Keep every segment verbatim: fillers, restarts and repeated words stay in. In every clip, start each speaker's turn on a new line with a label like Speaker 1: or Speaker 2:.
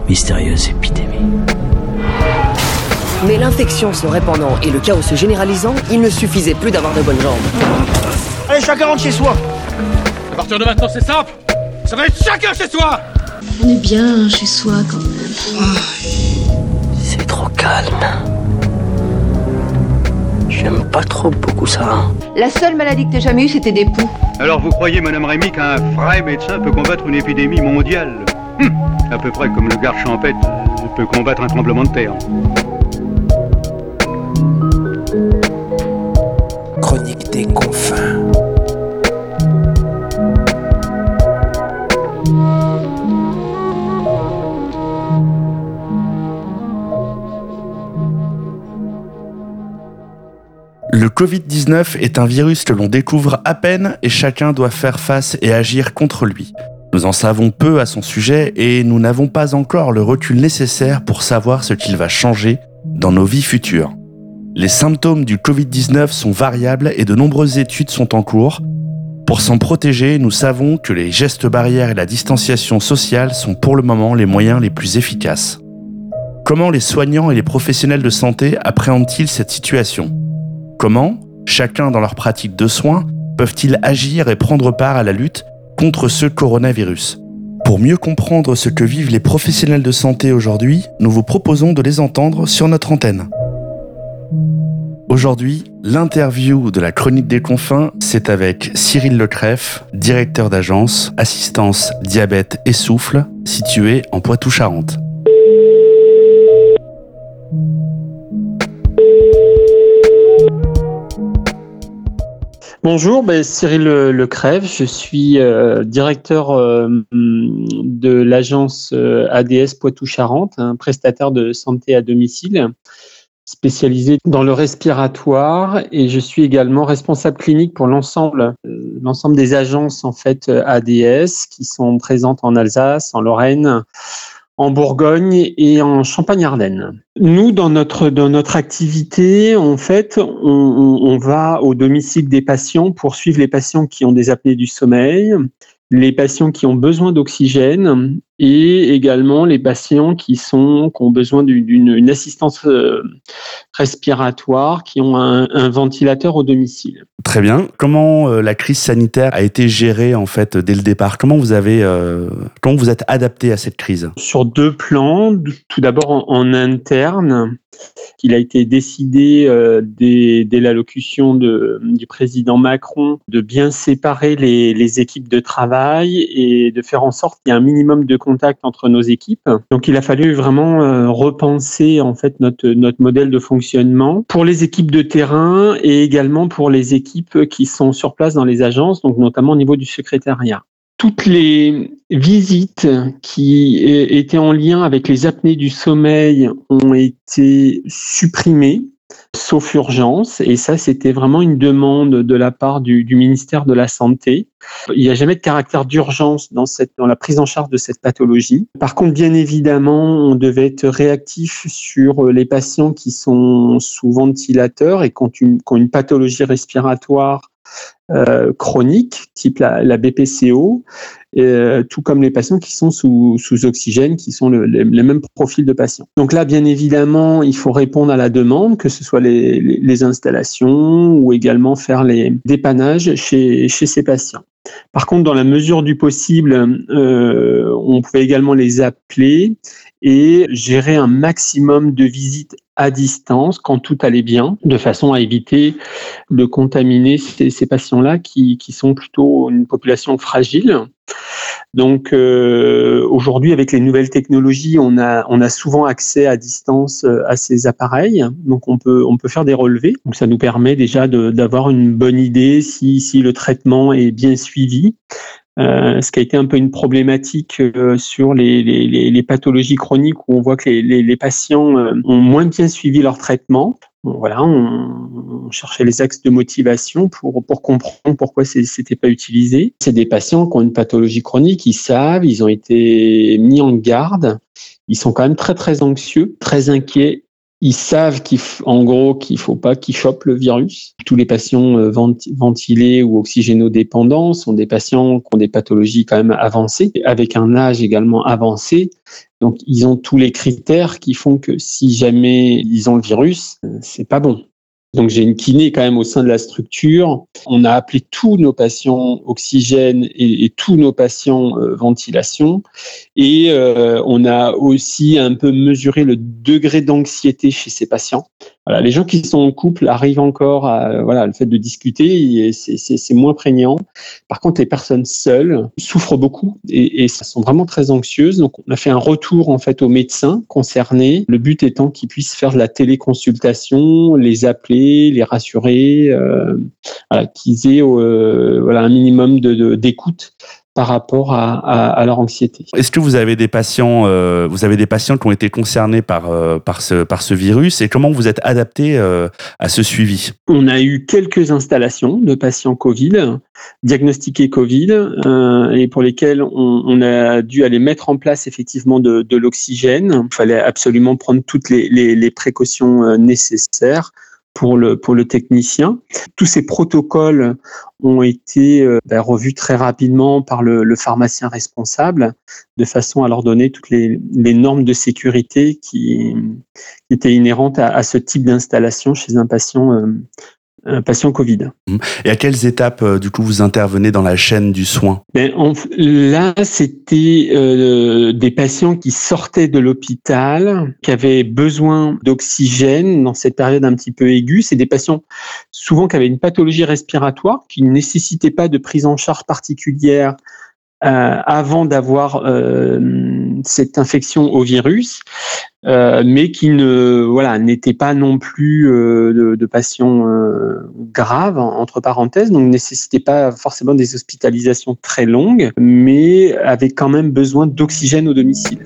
Speaker 1: mystérieuse épidémie.
Speaker 2: Mais l'infection se répandant et le chaos se généralisant, il ne suffisait plus d'avoir de bonnes jambes.
Speaker 3: Allez, chacun rentre chez soi.
Speaker 4: À partir de maintenant, c'est simple. Ça va être chacun chez soi.
Speaker 5: On est bien chez soi quand même.
Speaker 1: C'est trop calme. J'aime pas trop beaucoup ça.
Speaker 6: La seule maladie que t'aies jamais eue, c'était des poux.
Speaker 7: Alors vous croyez, Madame Rémy, qu'un vrai médecin peut combattre une épidémie mondiale ? hum, À peu près comme le garde champêtre peut combattre un tremblement de terre.
Speaker 8: Chronique des confins.
Speaker 9: Le covid dix-neuf est un virus que l'on découvre à peine et chacun doit faire face et agir contre lui. Nous en savons peu à son sujet et nous n'avons pas encore le recul nécessaire pour savoir ce qu'il va changer dans nos vies futures. Les symptômes du covid dix-neuf sont variables et de nombreuses études sont en cours. Pour s'en protéger, nous savons que les gestes barrières et la distanciation sociale sont pour le moment les moyens les plus efficaces. Comment les soignants et les professionnels de santé appréhendent-ils cette situation ? Comment, chacun dans leur pratique de soins, peuvent-ils agir et prendre part à la lutte contre ce coronavirus ? Pour mieux comprendre ce que vivent les professionnels de santé aujourd'hui, nous vous proposons de les entendre sur notre antenne. Aujourd'hui, l'interview de la Chronique des confins, c'est avec Cyril Lecrève, directeur d'agence Assistance Diabète et Souffle, située en Poitou-Charentes.
Speaker 10: Bonjour, ben Cyril Lecrève, je suis euh, directeur euh, de l'agence euh, A D S Poitou-Charentes, un prestataire de santé à domicile spécialisé dans le respiratoire, et je suis également responsable clinique pour l'ensemble euh, l'ensemble des agences en fait A D S qui sont présentes en Alsace, en Lorraine, en Bourgogne et en Champagne-Ardenne. Nous, dans notre dans notre activité, en fait, on, on, on va au domicile des patients pour suivre les patients qui ont des apnées du sommeil, les patients qui ont besoin d'oxygène et également les patients qui sont qui ont besoin d'une, d'une assistance respiratoire, qui ont un, un ventilateur au domicile.
Speaker 9: Très bien. Comment euh, la crise sanitaire a été gérée en fait dès le départ ? Comment vous avez euh, comment vous êtes adapté à cette crise ?
Speaker 10: Sur deux plans. Tout d'abord en, en interne, il a été décidé euh, dès, dès l'allocution de, du président Macron de bien séparer les, les équipes de travail et de faire en sorte qu'il y ait un minimum de contact entre nos équipes. Donc il a fallu vraiment euh, repenser en fait notre notre modèle de fonctionnement pour les équipes de terrain et également pour les équipes qui sont sur place dans les agences, donc notamment au niveau du secrétariat. Toutes les visites qui étaient en lien avec les apnées du sommeil ont été supprimées, sauf urgence. Et ça, c'était vraiment une demande de la part du, du ministère de la Santé. Il n'y a jamais de caractère d'urgence dans, cette, dans la prise en charge de cette pathologie. Par contre, bien évidemment, on devait être réactif sur les patients qui sont sous ventilateur et qui ont une, qui ont une pathologie respiratoire Euh, chroniques, type la, la B P C O, euh, tout comme les patients qui sont sous, sous oxygène, qui sont le, les, les mêmes profils de patients. Donc là, bien évidemment, il faut répondre à la demande, que ce soit les, les, les installations ou également faire les dépannages chez, chez ces patients. Par contre, dans la mesure du possible, euh, on pouvait également les appeler et gérer un maximum de visites à distance quand tout allait bien, de façon à éviter de contaminer ces, ces patients-là qui, qui sont plutôt une population fragile. Donc euh, aujourd'hui, avec les nouvelles technologies, on a on a souvent accès à distance à ces appareils, donc on peut on peut faire des relevés. Donc ça nous permet déjà de, d'avoir une bonne idée si si le traitement est bien suivi. Euh, ce qui a été un peu une problématique euh, sur les, les, les pathologies chroniques où on voit que les, les, les patients euh, ont moins bien suivi leur traitement. Bon, voilà, on, on cherchait les axes de motivation pour, pour comprendre pourquoi c'est, c'était pas utilisé. C'est des patients qui ont une pathologie chronique, ils savent, ils ont été mis en garde, ils sont quand même très très anxieux, très inquiets Ils savent qu'en gros qu'il faut pas qu'ils chopent le virus. Tous les patients euh, ventilés ou oxygénodépendants sont des patients qui ont des pathologies quand même avancées, avec un âge également avancé. Donc ils ont tous les critères qui font que si jamais ils ont le virus, euh, c'est pas bon. Donc j'ai une kiné quand même au sein de la structure. On a appelé tous nos patients oxygène et, et tous nos patients euh, ventilation. Et euh, on a aussi un peu mesuré le degré d'anxiété chez ces patients. Voilà, les gens qui sont en couple arrivent encore à voilà, le fait de discuter, c'est, c'est, c'est moins prégnant. Par contre, les personnes seules souffrent beaucoup et, et sont vraiment très anxieuses. Donc, on a fait un retour en fait aux médecins concernés. Le but étant qu'ils puissent faire de la téléconsultation, les appeler, les rassurer, euh, voilà, qu'ils aient euh, voilà un minimum de, de, d'écoute par rapport à, à, à leur anxiété.
Speaker 9: Est-ce que vous avez des patients, euh, vous avez des patients qui ont été concernés par euh, par ce par ce virus et comment vous êtes adapté euh, à ce suivi?
Speaker 10: On a eu quelques installations de patients Covid, diagnostiqués Covid, euh, et pour lesquels on, on a dû aller mettre en place effectivement de, de l'oxygène. Il fallait absolument prendre toutes les, les, les précautions nécessaires pour le pour le technicien. Tous ces protocoles ont été euh, ben, revus très rapidement par le, le pharmacien responsable, de façon à leur donner toutes les, les normes de sécurité qui, qui étaient inhérentes à, à ce type d'installation chez un patient euh, un patient Covid.
Speaker 9: Et à quelles étapes, euh, du coup, vous intervenez dans la chaîne du soin?
Speaker 10: Ben, on, là, c'était euh, des patients qui sortaient de l'hôpital, qui avaient besoin d'oxygène dans cette période un petit peu aiguë. C'est des patients souvent qui avaient une pathologie respiratoire, qui ne nécessitaient pas de prise en charge particulière euh, avant d'avoir euh, cette infection au virus. Euh, mais qui ne voilà n'étaient pas non plus euh, de, de patients euh, graves entre parenthèses, donc ne nécessitaient pas forcément des hospitalisations très longues, mais avaient quand même besoin d'oxygène au domicile.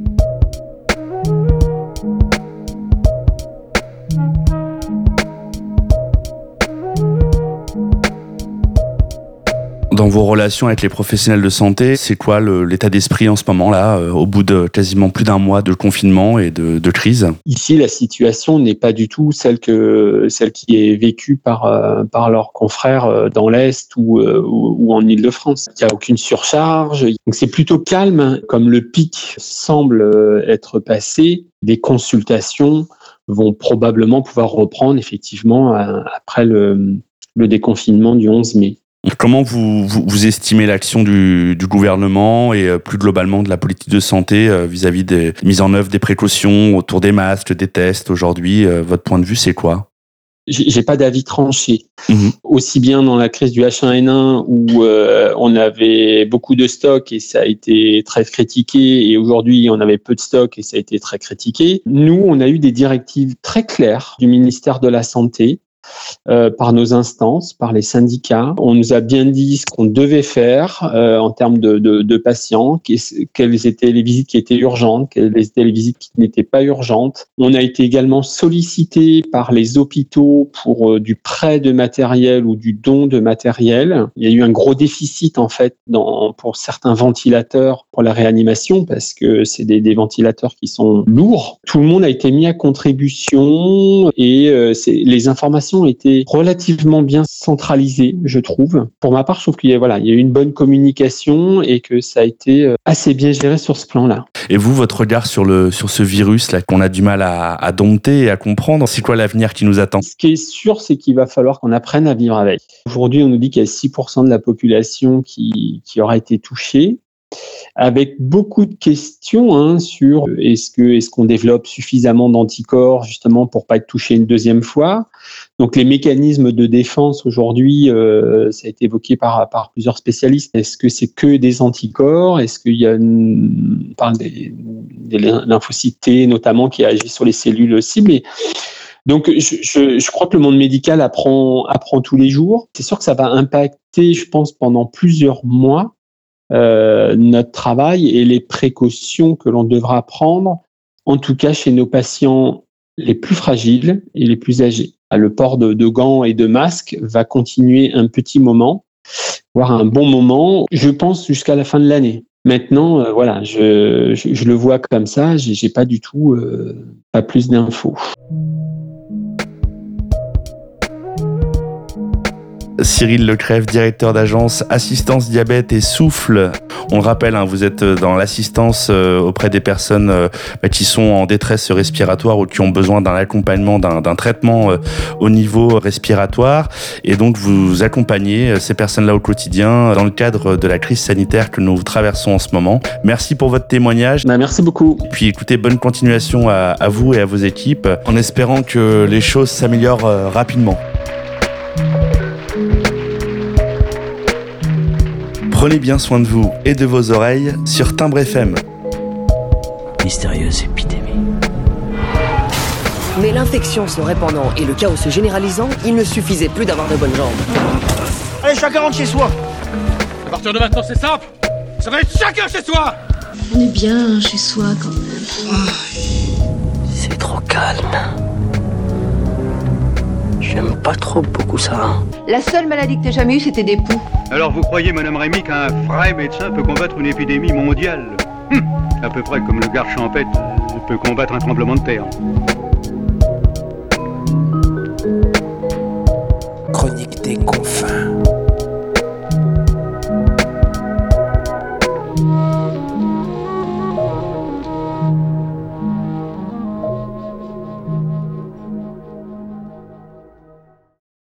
Speaker 9: Dans vos relations avec les professionnels de santé, c'est quoi le, l'état d'esprit en ce moment-là, euh, au bout de quasiment plus d'un mois de confinement et de, de crise?
Speaker 10: Ici, la situation n'est pas du tout celle que celle qui est vécue par euh, par leurs confrères dans l'Est ou euh, ou, ou en Île-de-France. Il n'y a aucune surcharge, donc c'est plutôt calme. Comme le pic semble être passé, les consultations vont probablement pouvoir reprendre effectivement après le le déconfinement du onze mai.
Speaker 9: Comment vous, vous, vous estimez l'action du, du gouvernement et euh, plus globalement de la politique de santé euh, vis-à-vis des mises en œuvre des précautions autour des masques, des tests aujourd'hui? euh, Votre point de vue, c'est quoi?
Speaker 10: J'ai, j'ai pas d'avis tranché.
Speaker 9: Mmh.
Speaker 10: Aussi bien dans la crise du H un N un où euh, on avait beaucoup de stocks et ça a été très critiqué, et aujourd'hui on avait peu de stocks et ça a été très critiqué. Nous, on a eu des directives très claires du ministère de la Santé, Euh, par nos instances, par les syndicats. On nous a bien dit ce qu'on devait faire euh, en termes de, de, de patients, quelles étaient les visites qui étaient urgentes, quelles étaient les visites qui n'étaient pas urgentes. On a été également sollicité par les hôpitaux pour euh, du prêt de matériel ou du don de matériel. Il y a eu un gros déficit en fait dans, pour certains ventilateurs pour la réanimation, parce que c'est des, des ventilateurs qui sont lourds. Tout le monde a été mis à contribution et euh, c'est, les informations ont été relativement bien centralisées, je trouve. Pour ma part, je trouve qu'il y a, voilà, il y a eu une bonne communication et que ça a été assez bien géré sur ce plan-là.
Speaker 9: Et vous, votre regard sur le sur ce virus là qu'on a du mal à, à dompter et à comprendre, c'est quoi l'avenir qui nous attend?
Speaker 10: Ce qui est sûr, c'est qu'il va falloir qu'on apprenne à vivre avec. Aujourd'hui, on nous dit qu'il y a six pour cent de la population qui qui aura été touchée, avec beaucoup de questions hein, sur est-ce que est-ce qu'on développe suffisamment d'anticorps justement pour pas être touché une deuxième fois. Donc les mécanismes de défense aujourd'hui, euh, ça a été évoqué par par plusieurs spécialistes. Est-ce que c'est que des anticorps? Est-ce qu'il y a une, enfin, des, des lymphocytes T notamment qui agissent sur les cellules cibles? Donc, je, je, je crois que le monde médical apprend apprend tous les jours. C'est sûr que ça va impacter, je pense, pendant plusieurs mois. Euh, notre travail et les précautions que l'on devra prendre, en tout cas chez nos patients les plus fragiles et les plus âgés. Le port de, de gants et de masques va continuer un petit moment, voire un bon moment, je pense jusqu'à la fin de l'année. Maintenant, euh, voilà, je, je, je le vois comme ça, j'ai, j'ai pas du tout, euh, pas plus d'infos.
Speaker 9: Cyril Lecrève, directeur d'agence Assistance Diabète et Souffle. On le rappelle, hein, vous êtes dans l'assistance euh, auprès des personnes euh, bah, qui sont en détresse respiratoire ou qui ont besoin d'un accompagnement, d'un, d'un traitement euh, au niveau respiratoire. Et donc, vous accompagnez euh, ces personnes-là au quotidien dans le cadre de la crise sanitaire que nous traversons en ce moment. Merci pour votre témoignage.
Speaker 10: Bah, merci beaucoup.
Speaker 9: Et puis, écoutez, bonne continuation à, à vous et à vos équipes, en espérant que les choses s'améliorent euh, rapidement. Prenez bien soin de vous et de vos oreilles sur Timbre F M.
Speaker 1: Mystérieuse épidémie.
Speaker 2: Mais l'infection se répandant et le chaos se généralisant, il ne suffisait plus d'avoir de bonnes jambes.
Speaker 3: Allez, chacun rentre chez soi.
Speaker 4: À partir de maintenant, c'est simple. Ça va être chacun chez soi.
Speaker 5: On est bien chez soi quand même.
Speaker 1: C'est trop calme. J'aime pas trop beaucoup ça. Hein.
Speaker 6: La seule maladie que t'aies jamais eue, c'était des poux.
Speaker 7: Alors vous croyez, Madame Rémy, qu'un vrai médecin peut combattre une épidémie mondiale? hum, À peu près comme le garde champêtre peut combattre un tremblement de terre.